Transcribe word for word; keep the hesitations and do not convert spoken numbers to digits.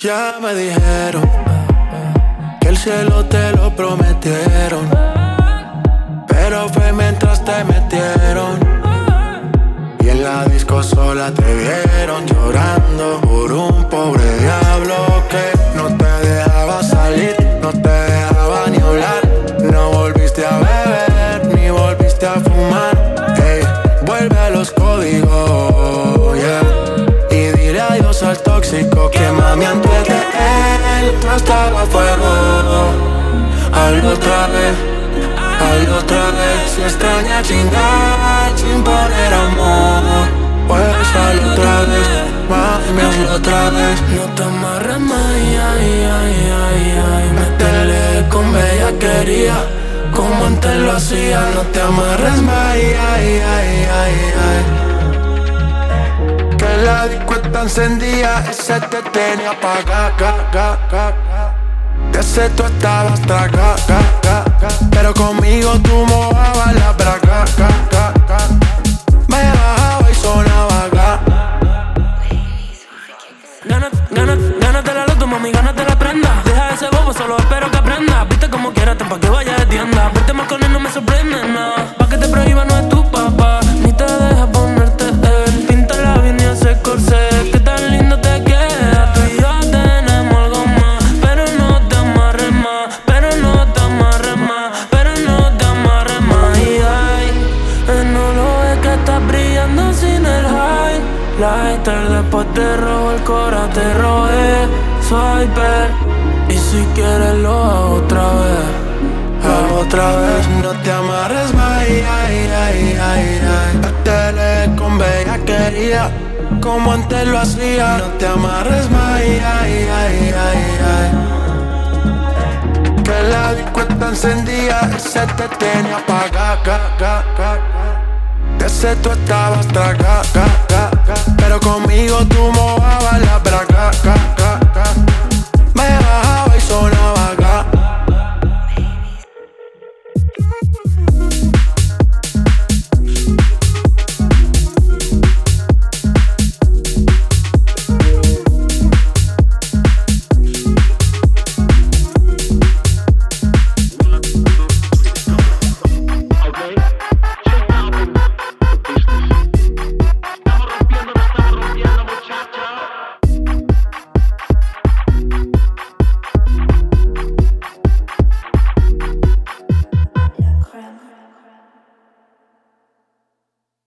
Ya me dijeron que el cielo te lo prometieron, pero fue mientras te metieron. Y en la disco sola te vieron llorando por un pobre diablo que no te dejaba salir, no te dejaba ni hablar. No volviste a beber, ni volviste a fumar. Ey, vuelve a los códigos, yeah. Y dile adiós al tóxico que mami antes de él no estaba a fuego. Hazlo otra vez, hazlo otra vez. Si extraña chingar sin poner amor, pues hazlo otra vez, mami, hazlo otra vez. No te amarres más, ay, ay, ay, ay, ay. Métele con bellaquería, como antes lo hacía. No te amarres más, ay, ay, ay, ay, ay. Que la disco está encendida, ese te tenía apagada, ga, ga, ga, ga. De ese tú estabas traga, ga, ga, ga. Pero conmigo tú mojabas la braga, ga, ga, ga. Me bajaba y sonaba, ga. Gánate la loto, mami, gánate la prenda. Deja ese bobo, solo espero que aprenda. Viste como quieras, pa' que vaya de tienda. Verte más con él no me sorprende, no. Pa' que te prohíba no es tu papá, ni te deja ponerte él. Píntala bien y ese corsé, que tan lindo te queda. Tú y yo tenemos algo más, pero no te amarres más, pero no te amarres más, pero no te amarres más. Y ay, eh, no lo ves que estás brillando sin el highlighter. Después te robo el cora, te robé Swiper. Y si quieres lo hago otra vez, hago otra vez. No te amarres más, ay, ay, ay, ay, ay. Métele con bellaquería, como antes lo hacía. No te amarres más, ay, ay, ay, ay, ay. Que la disco está encendida, ese te tenía apagada, ga, ga, ga, ga. De ese tú estabas traga, ga, ga, ga. Pero conmigo tú mojabas la braga, ga, ga.